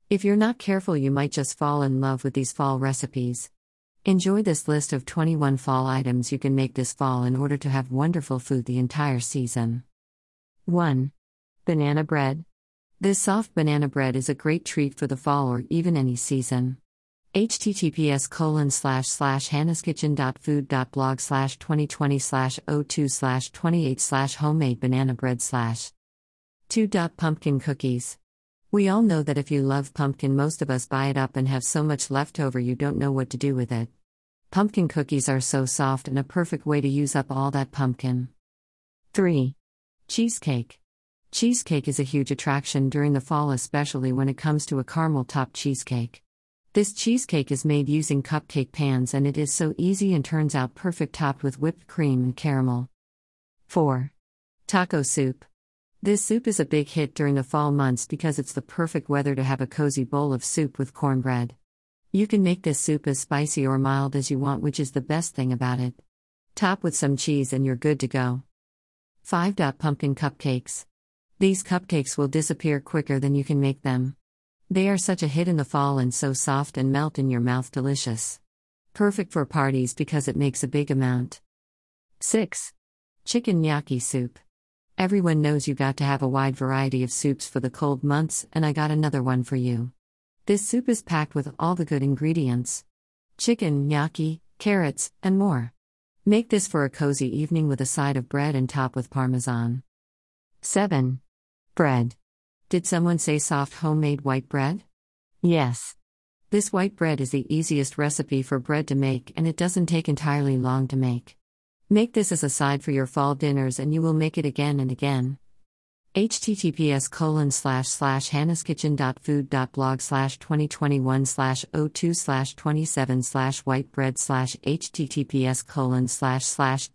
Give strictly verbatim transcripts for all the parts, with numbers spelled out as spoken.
If you're not careful, you might just fall in love with these fall recipes. Enjoy this list of twenty-one fall items you can make this fall in order to have wonderful food the entire season. one. Banana bread. This soft banana bread is a great treat for the fall or even any season. https colon slash slash hannaskitchen.food.blog slash 2020 slash 02 slash 28 slash homemade banana bread slash two. Pumpkin cookies. We all know that if you love pumpkin, most of us buy it up and have so much left over you don't know what to do with it. Pumpkin cookies are so soft and a perfect way to use up all that pumpkin. three. Cheesecake. Cheesecake is a huge attraction during the fall, especially when it comes to a caramel-topped cheesecake. This cheesecake is made using cupcake pans and it is so easy and turns out perfect topped with whipped cream and caramel. four. Taco soup. This soup is a big hit during the fall months because it's the perfect weather to have a cozy bowl of soup with cornbread. You can make this soup as spicy or mild as you want, which is the best thing about it. Top with some cheese and you're good to go. five. Pumpkin cupcakes. These cupcakes will disappear quicker than you can make them. They are such a hit in the fall and so soft and melt in your mouth, delicious. Perfect for parties because it makes a big amount. six. Chicken gnocchi soup. Everyone knows you got to have a wide variety of soups for the cold months, and I got another one for you. This soup is packed with all the good ingredients: chicken, gnocchi, carrots, and more. Make this for a cozy evening with a side of bread and top with parmesan. seven. Bread. Did someone say soft homemade white bread? Yes. This white bread is the easiest recipe for bread to make, and it doesn't take entirely long to make. Make this as a side for your fall dinners and you will make it again and again. https colon slash slash hannaskitchen.food.blog slash 2021 slash 02 slash 27 slash white bread slash https colon slash slash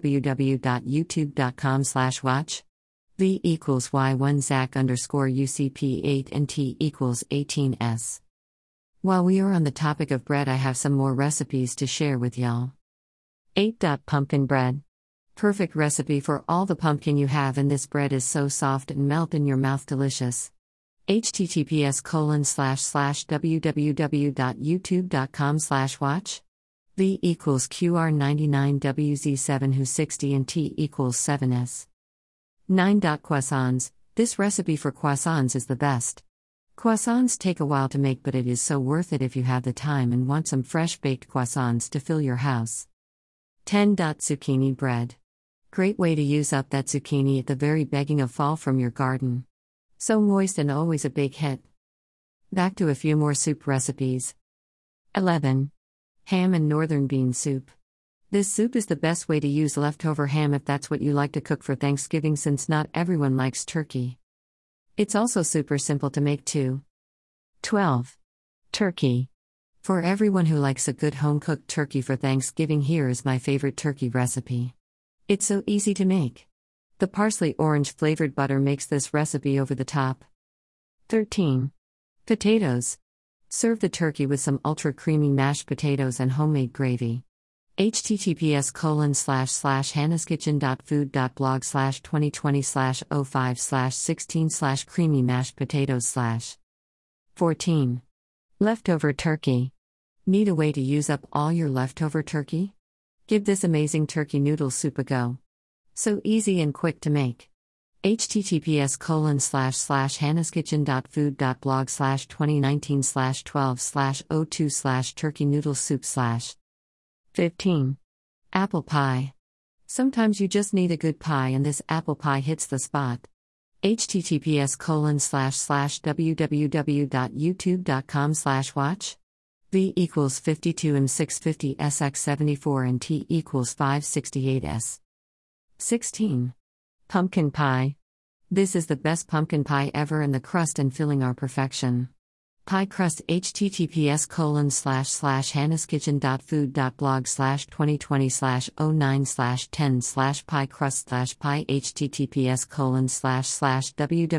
www.youtube.com slash watch v equals y1 zac underscore ucp 8 and t equals 18s. While we are on the topic of bread, I have some more recipes to share with y'all. eight. Pumpkin bread. Perfect recipe for all the pumpkin you have, and this bread is so soft and melt in your mouth, delicious. https colon slash slash www.youtube.com slash watch v equals qr99wz7 who sixty and t equals seven s. nine. Croissants. This recipe for croissants is the best. Croissants take a while to make, but it is so worth it if you have the time and want some fresh baked croissants to fill your house. ten. Zucchini bread. Great way to use up that zucchini at the very beginning of fall from your garden. So moist and always a big hit. Back to a few more soup recipes. eleven. Ham and northern bean soup. This soup is the best way to use leftover ham if that's what you like to cook for Thanksgiving, since not everyone likes turkey. It's also super simple to make too. twelve. Turkey. For everyone who likes a good home-cooked turkey for Thanksgiving, here is my favorite turkey recipe. It's so easy to make. The parsley orange flavored butter makes this recipe over the top. thirteen. Potatoes. Serve the turkey with some ultra creamy mashed potatoes and homemade gravy. https colon slash slash hannaskitchen.food.blog slash 2020 slash 05 slash 16 slash creamy mashed potatoes slash. fourteen. Leftover turkey. Need a way to use up all your leftover turkey? Give this amazing turkey noodle soup a go. So easy and quick to make. https colon slash slash hannaskitchen.food.blog slash 2019 slash 12 slash 02 slash turkey noodle soup slash. fifteen. Apple pie. Sometimes you just need a good pie, and this apple pie hits the spot. https colon slash slash www.youtube.com slash watch v equals fifty-two m six fifty s x seventy-four and t equals five sixty-eight s. sixteen. Pumpkin pie. This is the best pumpkin pie ever, and the crust and filling are perfection. Pie crust. https colon slash slash hannaskitchen.food.blog slash 2020 slash 09 slash 10 slash pie crust slash pie https colon slash slash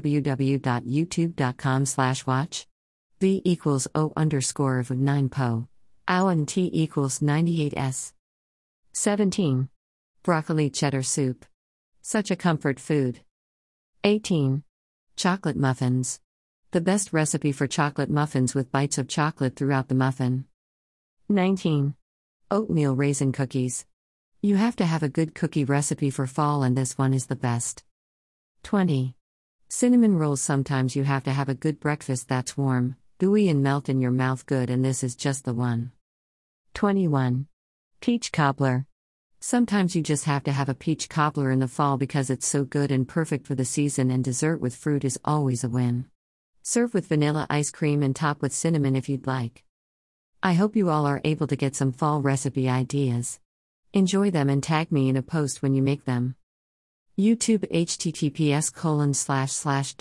www.youtube.com slash watch v equals o underscore of nine po ow and t equals ninety-eight s. seventeen. Broccoli cheddar soup. Such a comfort food. eighteen. Chocolate muffins. The best recipe for chocolate muffins with bites of chocolate throughout the muffin. nineteen. Oatmeal raisin cookies. You have to have a good cookie recipe for fall, and this one is the best. twenty. Cinnamon rolls. Sometimes you have to have a good breakfast that's warm, gooey, and melt in your mouth good, and this is just the one. twenty-one. Peach cobbler. Sometimes you just have to have a peach cobbler in the fall because it's so good and perfect for the season, and dessert with fruit is always a win. Serve with vanilla ice cream and top with cinnamon if you'd like. I hope you all are able to get some fall recipe ideas. Enjoy them and tag me in a post when you make them. YouTube https colon slash slash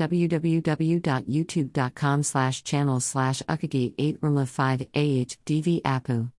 www.youtube.com slash channel slash ukagi 8 rumla 5 ah dv apu